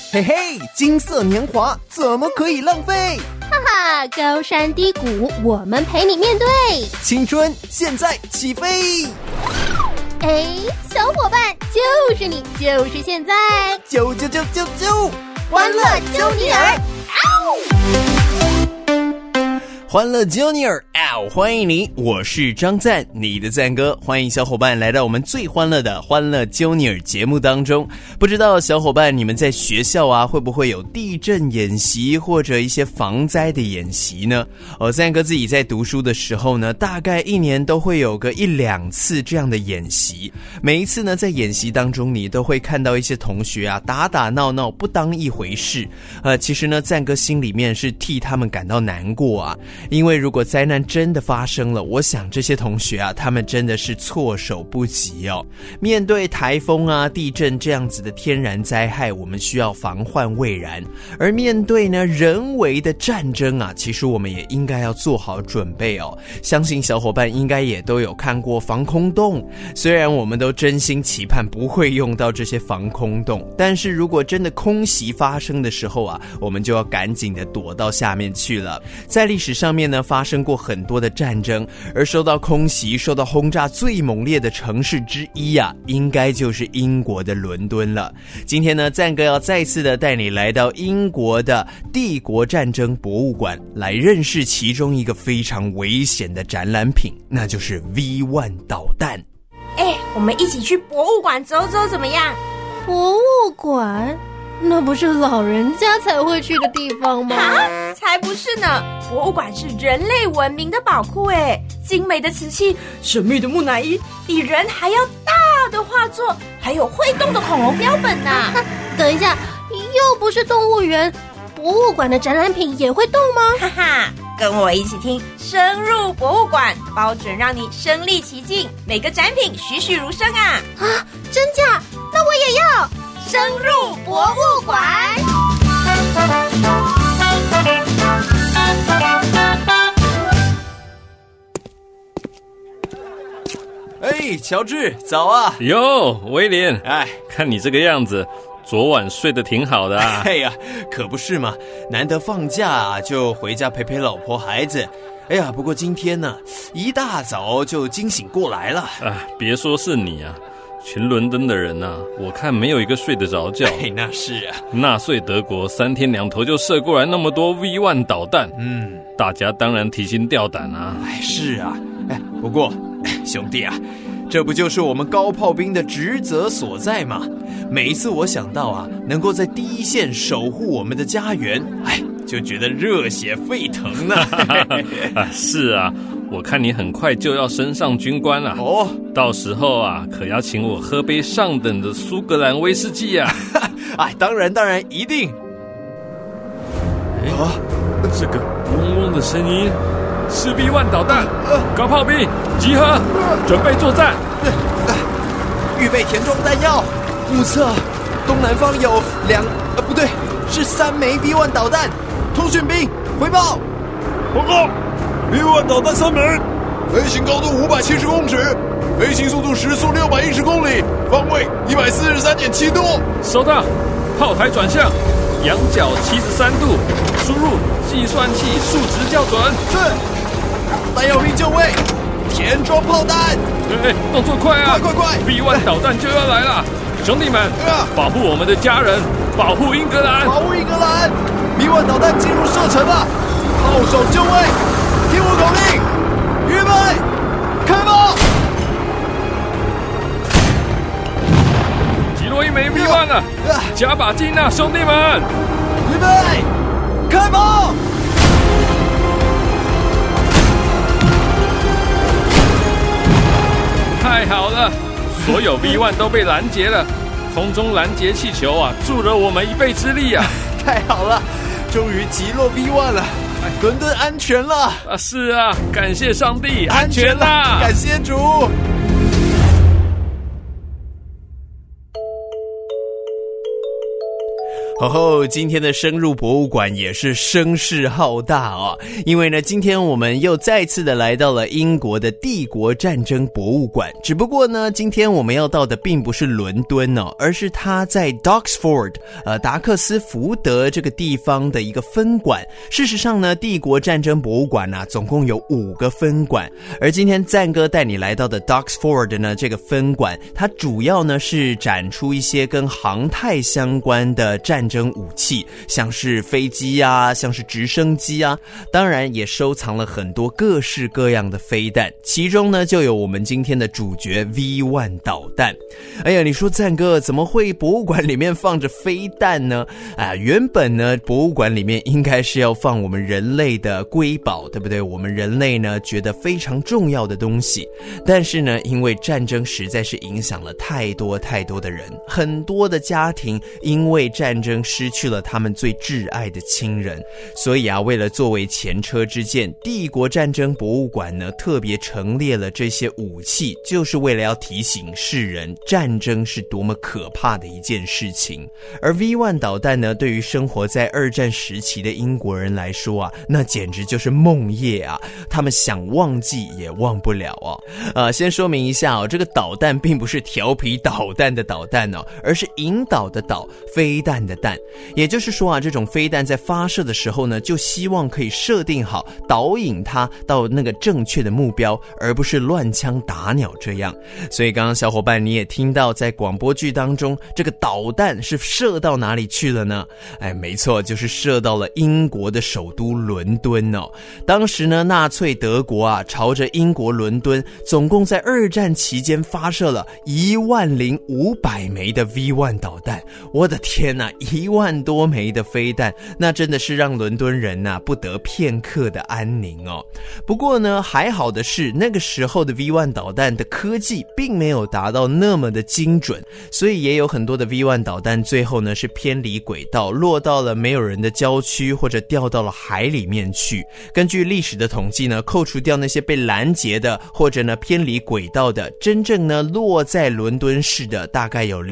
嘿嘿，金色年华怎么可以浪费？ 哈哈，高山低谷，我们陪你面对。 青春现在起飞！ 哎，小伙伴，就是你，就是现在， 啾！ 欢乐揪尼尔！ 欢乐揪尼尔！欢迎你，我是张赞，你的赞哥。欢迎小伙伴来到我们最欢乐的欢乐揪尼尔节目当中。不知道小伙伴你们在学校啊会不会有地震演习或者一些防灾的演习呢？赞哥自己在读书的时候呢，大概一年都会有个1-2次这样的演习。每一次呢，在演习当中你都会看到一些同学啊打打闹闹不当一回事。其实呢，赞哥心里面是替他们感到难过啊，因为如果灾难真的发生了，我想这些同学啊，他们真的是措手不及哦。面对台风啊、地震这样子的天然灾害，我们需要防患未然；而面对呢人为的战争啊，其实我们也应该要做好准备哦。相信小伙伴应该也都有看过防空洞，虽然我们都真心期盼不会用到这些防空洞，但是如果真的空袭发生的时候啊，我们就要赶紧的躲到下面去了。在历史上面呢，发生过很多的战争，而受到空袭、受到轰炸最猛烈的城市之一啊，应该就是英国的伦敦了。今天呢，赞哥要再次的带你来到英国的帝国战争博物馆，来认识其中一个非常危险的展览品，那就是 V1 导弹。 我们一起去博物馆走走怎么样？ 博物馆？那不是老人家才会去的地方吗？ 才不是呢！博物馆是人类文明的宝库精美的瓷器、神秘的木乃伊，比人还要大的画作，还有会动的恐龙标本呢。 等一下，又不是动物园，博物馆的展览品也会动吗？ 哈哈，跟我一起听深入博物馆，包准让你身临其境，每个展品栩栩如生啊！ 真假？那我也要深入博物馆。 乔治，早啊！ 哟，威廉，看你这个样子，昨晚睡得挺好的啊。 可不是嘛，难得放假啊，就回家陪陪老婆孩子。不过今天呢，一大早就惊醒过来了。 别说是你啊，全伦敦的人啊，我看没有一个睡得着觉。 那是啊， 纳粹德国3天2头就射过来那么多 V1 导弹，大家当然提心吊胆啊。 是啊，不过兄弟啊，这不就是我们高炮兵的职责所在吗？每一次我想到啊，能够在第一线守护我们的家园，就觉得热血沸腾呢。 是啊，我看你很快就要升上军官了。到时候啊，可要请我喝杯上等的苏格兰威士忌啊。 当然一定。 这个嗡嗡的声音是 V1 导弹，高炮兵集合，准备作战。 预备填装弹药。目测东南方有是3枚 V1 导弹。通讯兵回报。 报告 ，V1 导弹3枚，飞行高度570公尺，飞行速度时速610公里，方位143.7度。 收到，炮台转向，仰角73度，输入计算器数值校准。 是。弹药兵就位，填装炮弹。 动作快啊！ 快 ！V1 导弹就要来了，兄弟们，保护我们的家人，保护英格兰。 V1 导弹进入射程了，炮手就位，听我口令，预备，开炮！ 击落1枚 V1 了，加把劲啊，兄弟们！ 预备，开炮！ 太好了，所有 V1 都被拦截了，空中拦截气球啊，助了我们一臂之力啊！ 太好了，终于击落 V1 了，伦敦安全了。 是啊，感谢上帝，安全啦！ 感谢主。 今天的深入博物馆也是声势浩大哦，因为呢，今天我们又再次的来到了英国的帝国战争博物馆。只不过呢，今天我们要到的并不是伦敦哦，而是它在 Doxford 达克斯福德这个地方的一个分馆。事实上呢，帝国战争博物馆啊，总共有5个分馆，而今天赞哥带你来到的 Doxford 呢，这个分馆，它主要呢是展出一些跟航太相关的战争武器，像是飞机啊，像是直升机啊，当然也收藏了很多各式各样的飞弹，其中呢就有我们今天的主角 V1 导弹。哎呀，你说赞哥怎么会博物馆里面放着飞弹呢？原本呢博物馆里面应该是要放我们人类的瑰宝，对不对？我们人类呢觉得非常重要的东西，但是呢因为战争实在是影响了太多的人，很多的家庭因为战争失去了他们最挚爱的亲人，所以为了作为前车之鉴，帝国战争博物馆呢特别陈列了这些武器，就是为了要提醒世人战争是多么可怕的一件事情。而 V1 导弹呢，对于生活在2战时期的英国人来说那简直就是梦魇啊，他们想忘记也忘不了先说明一下这个导弹并不是调皮导弹的导弹而是引导的导，飞弹的弹。也就是说这种飞弹在发射的时候呢，就希望可以设定好导引它到那个正确的目标，而不是乱枪打鸟这样。所以刚刚小伙伴你也听到在广播剧当中，这个导弹是射到哪里去了呢？没错，就是射到了英国的首都伦敦当时呢，纳粹德国朝着英国伦敦总共在2战期间发射了10500枚的 V1 导弹。我的天哪，1万多枚的飞弹，那真的是让伦敦人不得片刻的安宁不过呢，还好的是那个时候的 V1 导弹的科技并没有达到那么的精准，所以也有很多的 V1 导弹最后呢是偏离轨道，落到了没有人的郊区，或者掉到了海里面去。根据历史的统计呢，扣除掉那些被拦截的或者呢偏离轨道的，真正呢落在伦敦市的大概有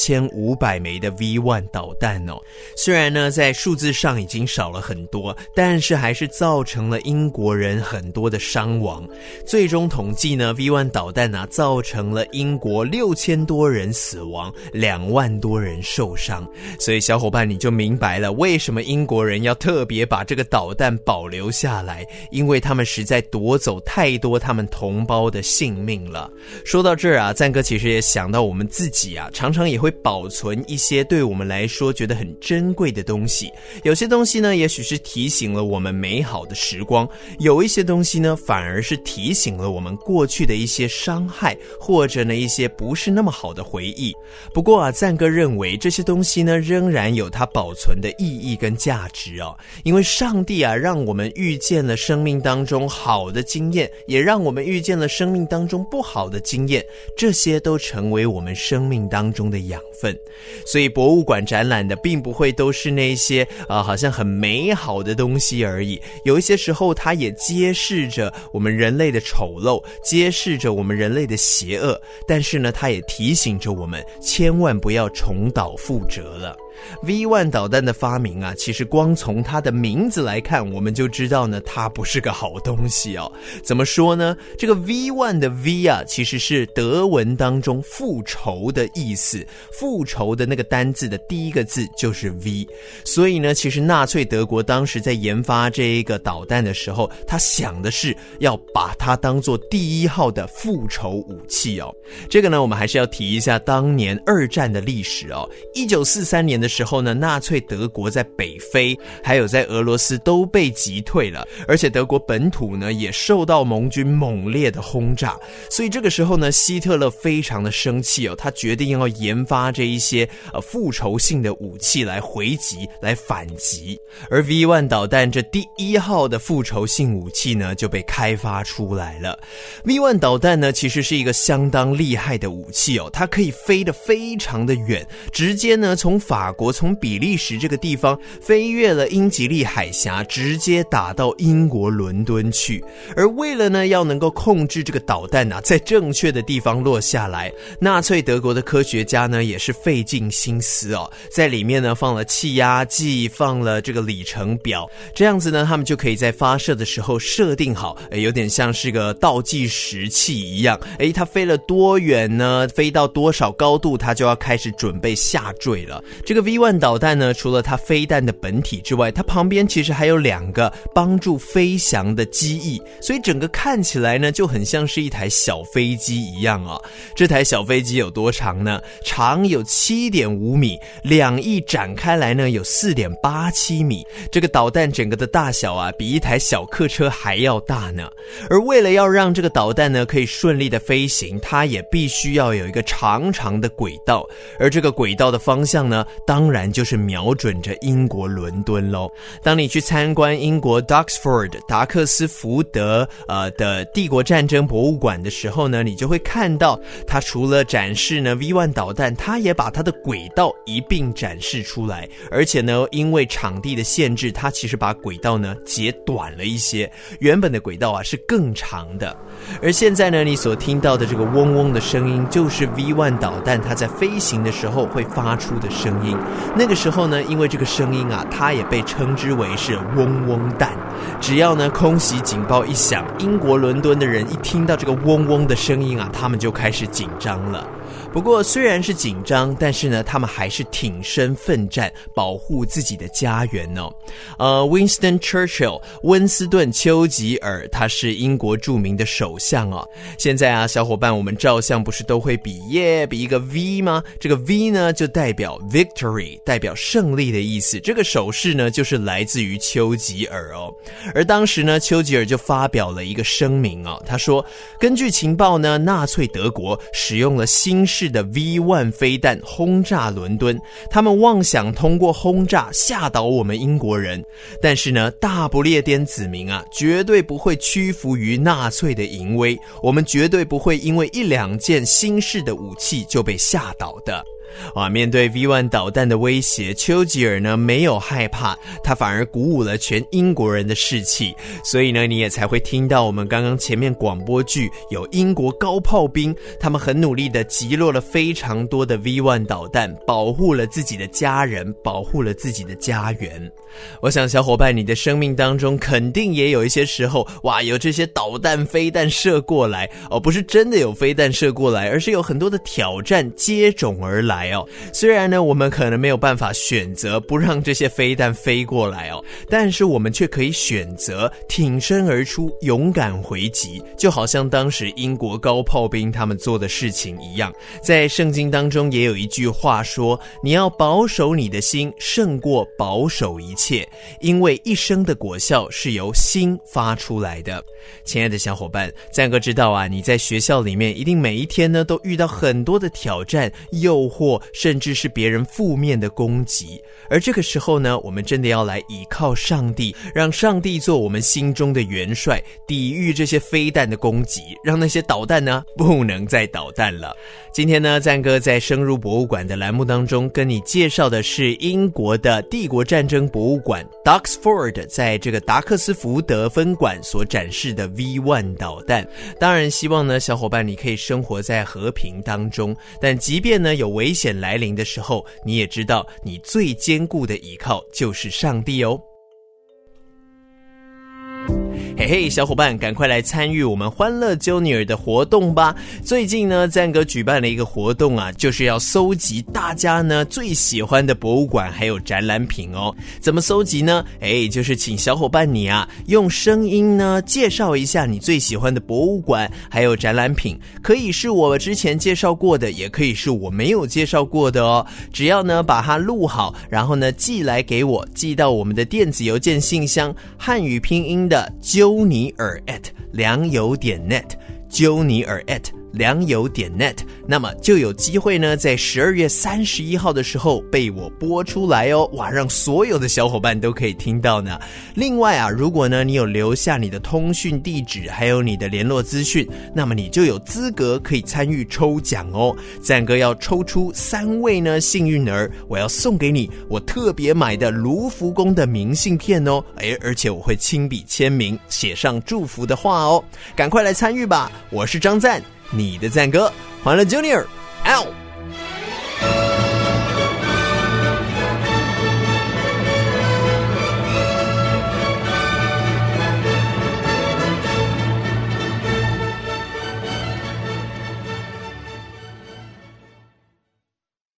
2500枚的 V1 导弹虽然呢在数字上已经少了很多，但是还是造成了英国人很多的伤亡。最终统计呢 V1 导弹造成了英国6000多人死亡，2万多人受伤。所以小伙伴你就明白了为什么英国人要特别把这个导弹保留下来，因为他们实在夺走太多他们同胞的性命了。说到这儿赞哥其实也想到我们自己常常也会保存一些对我们来说觉得很珍贵的东西。有些东西呢也许是提醒了我们美好的时光，有一些东西呢反而是提醒了我们过去的一些伤害，或者呢一些不是那么好的回忆。不过赞哥认为这些东西呢仍然有它保存的意义跟价值因为上帝让我们遇见了生命当中好的经验，也让我们遇见了生命当中不好的经验，这些都成为我们生命当中的养分。所以博物馆展览的并不会都是那些好像很美好的东西而已，有一些时候它也揭示着我们人类的丑陋，揭示着我们人类的邪恶，但是呢它也提醒着我们千万不要重蹈覆辙了。V1 导弹的发明其实光从它的名字来看，我们就知道呢它不是个好东西怎么说呢？这个 V1 的 V 其实是德文当中复仇的意思，复仇的那个单字的第一个字就是 V， 所以呢其实纳粹德国当时在研发这一个导弹的时候，他想的是要把它当作第1号的复仇武器这个呢我们还是要提一下当年2战的历史1943年的时候呢，纳粹德国在北非还有在俄罗斯都被击退了，而且德国本土呢也受到盟军猛烈的轰炸。所以这个时候呢，希特勒非常的生气他决定要研发这一些复仇性的武器来回击，来反击。而 V1 导弹这第1号的复仇性武器呢就被开发出来了。V1 导弹呢其实是一个相当厉害的武器它可以飞得非常的远，直接呢从法国从比利时这个地方飞越了英吉利海峡，直接打到英国伦敦去。而为了呢要能够控制这个导弹在正确的地方落下来，纳粹德国的科学家呢也是费尽心思在里面呢放了气压计，放了这个里程表，这样子呢他们就可以在发射的时候设定好，有点像是个倒计时器一样，它飞了多远呢，飞到多少高度，它就要开始准备下坠了。这个 V1 导弹呢，除了它飞弹的本体之外，它旁边其实还有2个帮助飞翔的机翼，所以整个看起来呢就很像是一台小飞机一样这台小飞机有多长呢？长有 7.5 米，2翼展开来呢有 4.87 米。这个导弹整个的大小比一台小客车还要大呢。而为了要让这个导弹呢可以顺利的飞行，它也必须要有一个长长的轨道，而这个轨道的方向呢，当然就是瞄准着英国伦敦咯。当你去参观英国 Duxford 达克斯福德的帝国战争博物馆的时候呢，你就会看到它除了展示呢 V1 导弹，它也把它的轨道一并展示出来，而且呢因为场地的限制，它其实把轨道呢截短了一些，原本的轨道是更长的。而现在呢你所听到的这个嗡嗡的声音，就是 V1 导弹它在飞行的时候会发出的声音。那个时候呢，因为这个声音它也被称之为是嗡嗡弹。只要呢空袭警报一响，英国伦敦的人一听到这个嗡嗡的声音他们就开始紧张了。不过虽然是紧张，但是呢他们还是挺身奋战，保护自己的家园Winston Churchill 温斯顿丘吉尔，他是英国著名的首相现在小伙伴，我们照相不是都会比一个 V 吗？这个 V 呢就代表 victory， 代表胜利的意思。这个手势呢就是来自于丘吉尔而当时呢丘吉尔就发表了一个声明他说，根据情报呢，纳粹德国使用了新式的 V1 飞弹轰炸伦敦，他们妄想通过轰炸吓倒我们英国人，但是呢大不列颠子民绝对不会屈服于纳粹的淫威，我们绝对不会因为1-2件新式的武器就被吓倒的。面对 V1 导弹的威胁，丘吉尔呢没有害怕，他反而鼓舞了全英国人的士气。所以呢你也才会听到我们刚刚前面广播剧有英国高炮兵，他们很努力的击落了非常多的 V1 导弹，保护了自己的家人，保护了自己的家园。我想小伙伴，你的生命当中肯定也有一些时候有这些导弹飞弹射过来不是真的有飞弹射过来，而是有很多的挑战接踵而来虽然呢我们可能没有办法选择不让这些飞弹飞过来但是我们却可以选择挺身而出，勇敢回击，就好像当时英国高炮兵他们做的事情一样。在圣经当中也有一句话说，你要保守你的心胜过保守一切，因为一生的果效是由心发出来的。亲爱的小伙伴，赞哥知道你在学校里面一定每一天呢都遇到很多的挑战、诱惑，甚至是别人负面的攻击。而这个时候呢，我们真的要来倚靠上帝，让上帝做我们心中的元帅，抵御这些飞弹的攻击，让那些导弹呢不能再导弹了。今天呢，赞哥在深入博物馆的栏目当中跟你介绍的是英国的帝国战争博物馆 Duxford 在这个达克斯福德分馆所展示的 V1 导弹。当然希望呢小伙伴你可以生活在和平当中，但即便呢有危险来临的时候，你也知道你最坚固的依靠就是上帝哦。嘿嘿，小伙伴，赶快来参与我们欢乐揪尼尔的活动吧！最近呢，赞哥举办了一个活动就是要搜集大家呢最喜欢的博物馆还有展览品哦。怎么搜集呢？就是请小伙伴你用声音呢介绍一下你最喜欢的博物馆还有展览品，可以是我之前介绍过的，也可以是我没有介绍过的哦。只要呢把它录好，然后呢寄来给我，寄到我们的电子邮件信箱，汉语拼音的揪尼尔@良友.net，揪尼尔@ 良友.net， 那么就有机会呢在12月31号的时候被我播出来哦。哇，让所有的小伙伴都可以听到呢。另外啊，如果呢你有留下你的通讯地址还有你的联络资讯，那么你就有资格可以参与抽奖哦。赞哥要抽出3位呢幸运儿，我要送给你我特别买的卢浮宫的明信片哦，而且我会亲笔签名写上祝福的话哦。赶快来参与吧，我是张赞，你的赞哥，欢乐 Junior out。